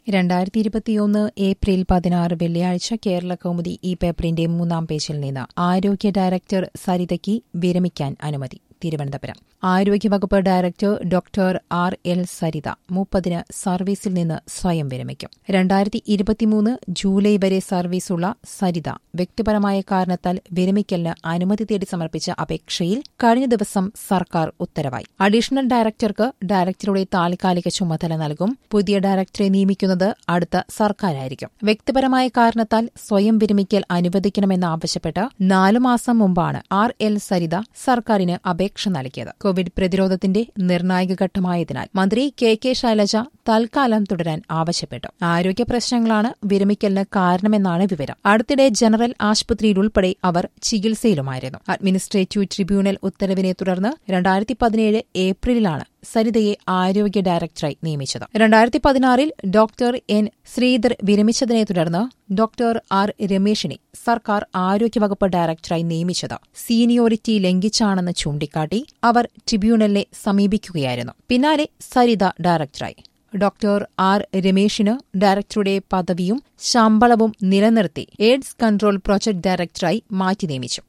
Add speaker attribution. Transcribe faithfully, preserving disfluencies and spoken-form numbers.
Speaker 1: രണ്ടായിരത്തി ഇരുപത്തിയൊന്ന് ഏപ്രിൽ പതിനാറ് വെള്ളിയാഴ്ച കേരള കൗമുദി ഈ പേപ്പറിന്റെ മൂന്നാം പേജിൽ നിന്ന് ആരോഗ്യ ഡയറക്ടർ സരിതയ്ക്ക് വിരമിക്കാൻ അനുമതി. തിരുവനന്തപുരം ആരോഗ്യവകുപ്പ് director doctor R L Saritha മുപ്പതിന് സർവീസിൽ നിന്ന് സ്വയം വിരമിക്കും. രണ്ടായിരത്തി ഇരുപത്തിമൂന്ന് ജൂലൈ വരെ സർവീസുള്ള സരിത വ്യക്തിപരമായ കാരണത്താൽ വിരമിക്കലിന് അനുമതി തേടി സമർപ്പിച്ച അപേക്ഷയിൽ കഴിഞ്ഞ ദിവസം സർക്കാർ ഉത്തരവായി. അഡീഷണൽ ഡയറക്ടർക്ക് ഡയറക്ടറുടെ താൽക്കാലിക ചുമതല നൽകും. പുതിയ ഡയറക്ടറെ നിയമിക്കുന്നത് അടുത്ത സർക്കാരായിരിക്കും. വ്യക്തിപരമായ കാരണത്താൽ സ്വയം വിരമിക്കൽ അനുവദിക്കണമെന്നാവശ്യപ്പെട്ട് നാലു മാസം മുമ്പാണ് ആർ എൽ സരിത സർക്കാരിന് അപേക്ഷ നൽകിയത്. കോവിഡ് പ്രതിരോധത്തിന്റെ നിർണായക ഘട്ടമായതിനാൽ മന്ത്രി കെ കെ ശൈലജ തൽക്കാലം തുടരാൻ ആവശ്യപ്പെട്ടു. ആരോഗ്യ പ്രശ്നങ്ങളാണ് വിരമിക്കലിന് കാരണമെന്നാണ് വിവരം. അടുത്തിടെ ജനറൽ ആശുപത്രിയിലുൾപ്പെടെ അവർ ചികിത്സയിലുമായിരുന്നു. അഡ്മിനിസ്ട്രേറ്റീവ് ട്രിബ്യൂണൽ ഉത്തരവിനെ തുടർന്ന് രണ്ടായിരത്തി പതിനേഴ് ഏപ്രിലിലാണ് സരിതയെ ആരോഗ്യ ഡയറക്ടറായി നിയമിച്ചത്. രണ്ടായിരത്തി പതിനാറിൽ ഡോക്ടർ എൻ ശ്രീധർ വിരമിച്ചതിനെ തുടർന്ന് ഡോക്ടർ ആർ രമേശിനെ സർക്കാർ ആരോഗ്യവകുപ്പ് ഡയറക്ടറായി നിയമിച്ചത് സീനിയോറിറ്റി ലംഘിച്ചാണെന്ന് ചൂണ്ടിക്കാട്ടി അവർ ട്രിബ്യൂണലിനെ സമീപിക്കുകയായിരുന്നു. പിന്നാലെ സരിത ഡയറക്ടറായി. ഡോക്ടർ ആർ രമേശിന് ഡയറക്ടറുടെ പദവിയും ശമ്പളവും നിലനിർത്തി എയ്ഡ്സ് കൺട്രോൾ പ്രൊജക്ട് ഡയറക്ടറായി മാറ്റി നിയമിച്ചു.